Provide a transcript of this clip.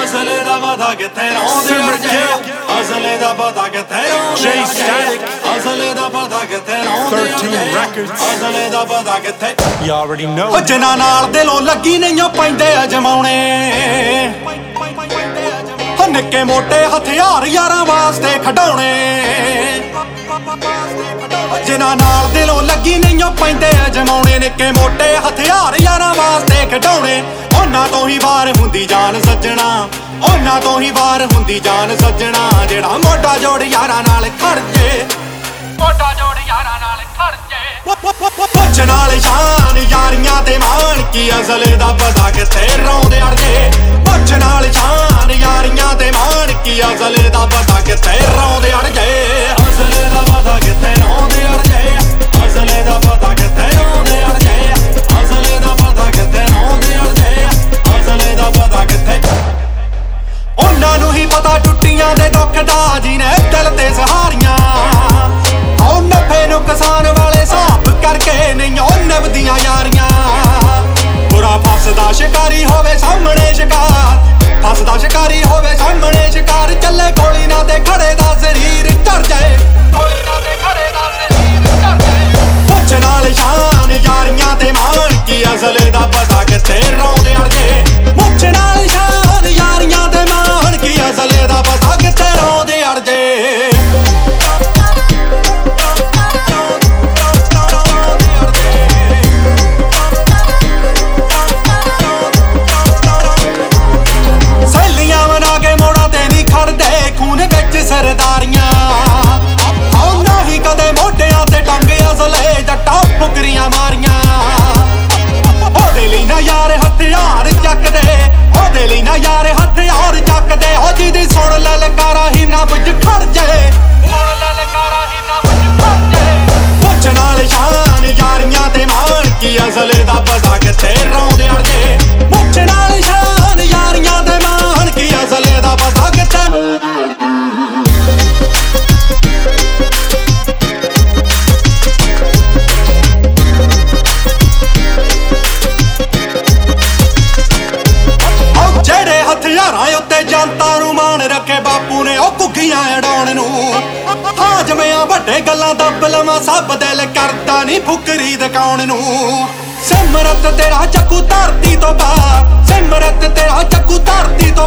ਅਸਲੇ ਦਾ ਪਤਾ ਕਿੱਥੇ ਰੋਂਦੇ ਅੜਜੇ ਅਸਲੇ ਦਾ ਪਤਾ ਕਿੱਥੇ ਰੋਂਦੇ ਅਸਲੇ ਦਾ ਪਤਾ ਕਿੱਥੇ ਰੋਂਦੇ ਅਸਲੇ ਦਾ ਪਤਾ ਕਿੱਥੇ You already know ਜਿਨ੍ਹਾਂ ਨਾਲ ਦਿਲੋਂ ਲੱਗੀ ਨਹੀਂਓ ਪੈਂਦੇ ਅਜਮਾਉਣੇ ਨਿੱਕੇ ਮੋਟੇ ਹਥਿਆਰ ਯਾਰਾਂ ਵਾਸਤੇ ਖਡਾਉਣੇ ਜਿਨ੍ਹਾਂ ਨਾਲ ਦਿਲੋਂ ਲੱਗੀ ਨਹੀਂਓ ਪੈਂਦੇ ਅਜਮਾਉਣੇ ਨਿੱਕੇ ਮੋਟੇ ਹਥਿਆਰ ਯਾਰਾਂ ਵਾਸਤੇ ਖਡਾਉਣੇ ਉਹਨਾਂ ਤੋਂ ਹੀ ਵਾਰ ਹੁੰਦੀ ਜਾਨ ਸੱਜਣਾ ਉਹਨਾਂ ਤੋਂ ਹੀ ਵਾਰ ਹੁੰਦੀ ਜਾਨ ਸੱਜਣਾ ਜਿਹੜਾ ਮੋਢਾ ਜੋੜ ਯਾਰਾਂ ਨਾਲ ਖੜ ਜੇ ਮੋਢਾ ਜੋੜ ਯਾਰਾਂ ਨਾਲ ਖੜ ਜੇ ਪੁੱਛ ਨਾਲ ਸ਼ਾਨ ਯਾਰੀਆਂ ਤੇ ਮਾਣ ਕੀ ਅਸਲੇ ਦਾ ਪਤਾ ਕਿੱਥੇ ਰੋਂਦੇ ਅੜਜੇ ਪੁੱਛ ਨਾਲ ਸ਼ਾਨ ਯਾਰੀਆਂ ਤੇ ਮਾਣ ਕੀ ਅਸਲੇ ਦਾ ਪਤਾ ਕਿੱਥੇ ਰੋਂਦੇ ਅੜਜੇ ਅਸਲੇ ਦਾ ਪਤਾ ਕਿੱਥੇ ਰੋਂਦੇ ਅੜਜੇ ਅਸਲੇ ਦਾ ਪਤਾ ਕਿੱਥੇ ਰੋਂਦੇ ਅੜਜੇ ਅਸਲੇ ਦਾ ਪਤਾ ਕਿੱਥੇ ਰੋਂਦੇ ਅੜਜੇ ਅਸਲੇ ਦਾ ਪਤਾ ਕਿੱਥੇ ਉਹਨਾਂ ਨੂੰ ਹੀ ਪਤਾ ਟੁੱਟੀਆਂ ਦੇ ਦੁੱਖ ਦਾ ਜਿਹਨੇ ਦਿਲ ਤੇ ਸਹਾਰੀਆਂ ਉਹ ਨਫੇ ਨੁਕਸਾਨ ਵਾਲੇ ਹਿਸਾਬ ਕਰਕੇ ਨਹੀਂ ਉਹ ਨਿਭਦੀਆਂ ਯਾਰੀਆਂ ਬੁਰਾ ਫਸਦਾ ਸ਼ਿਕਾਰੀ ਹੋਵੇ ਸਾਹਮਣੇ ਸ਼ਿਕਾਰ ਫਸਦਾ ਸ਼ਿਕਾਰੀ ਹੋਵੇ ਸਾਹਮਣੇ ਸ਼ਿਕਾਰ ਚੱਲੇ ਗੋਲੀ ਨਾ ਤੇ ਖੜੇ ਦਾ ਸਰੀਰ ਝੜ ਜਾਏ ਗੋਲੀ ਨਾ ਤੇ ਖੜੇ ਦਾ ਸਰੀਰ ਝੜ ਜਾਏ ਪੁੱਛ ਨਾਲ ਸ਼ਾਨ ਯਾਰੀਆਂ ਤੇ ਮਾਣ ਕੀ ਅਸਲੇ ਦਾ ਪਤਾ ਕਿੱਥੇ ਰੋਂਦੇ ਅੜਜੇ ਪੁੱਛ ਨਾਲ ਸ਼ਾਨ ਯਾਰੀਆਂ ਤੇ ਮਾਣ ਕੀ ਅਸਲੇ ਦਾ ਪਤਾ ਕਿੱਥੇ ਰੋਂਦੇ ਅੜਜੇ ਸਰਦਾਰੀਆਂ ਉਹਨਾਂ ਹੀ ਕਦੇ ਮੋਢਿਆਂ ਤੇ ਟੰਗ ਅਸਲੇ ਜੱਟਾਂ ਫੁਕਰੀਆਂ ਮਾਰੀਆਂ ਉਹਦੇ ਲਈ ਨਾ ਯਾਰ ਹਥਿਆਰ ਚੱਕਦੇ ਉਹਦੇ ਲਈ ਨਾ ਯਾਰ ਹਥਿਆਰ ਚੱਕਦੇ ਹੋ ਜਿਹਦੀ ਸੁਣ ਲਲਕਾਰਾ ਹੀ ਨਾ ਵਿੱਚ ਖੜ ਜਾਏ ਸੁਣ ਲਲਕਾਰਾ ਹੀ ਨਾ ਵਿੱਚ ਖੜ ਜਾਏ ਪੁੱਛ ਨਾਲ ਸ਼ਾਨ ਯਾਰੀਆਂ ਤੇ ਮਾਣ ਕੀ ਅਸਲੇ ਦਾ ਪਤਾ ਕਿੱਥੇ ਰੋਂਦੇ ਅੜਜੇ ਪੁੱਛ ਨਾਲ ਸ਼ਾਨ ਯਾਰੀਆਂ ਤੇ ਮਾਣ ਕੀ ਅਸਲੇ ਦਾ ਪਤਾ ਕਿੱਥੇ ਹਥਿਆਰਾਂ ਉੱਤੇ ਜਨਤਾ ਨੂੰ ਮਾਣ ਰੱਖੇ ਬਾਪੂ ਨੇ ਉਹ ਘੁੱਗੀਆਂ ਅਡਾਉਣ ਨੂੰ ਹਾਜਮਿਆਂ ਵੱਡੇ ਗੱਲਾਂ ਦੱਬ ਲਵਾਂ ਸਭ ਦਿਲ ਕਰਦਾ ਨਹੀਂ ਫੁਕਰੀ ਦਿਖਾਉਣ ਨੂੰ ਸਿਮਰਤ ਤੇਰਾ ਚੱਕੂ ਧਰਤੀ ਤੋਂ ਬਾਹਰ ਸਿਮਰਤ ਤੇਰਾ ਚੱਕੂ ਧਰਤੀ ਤੋਂ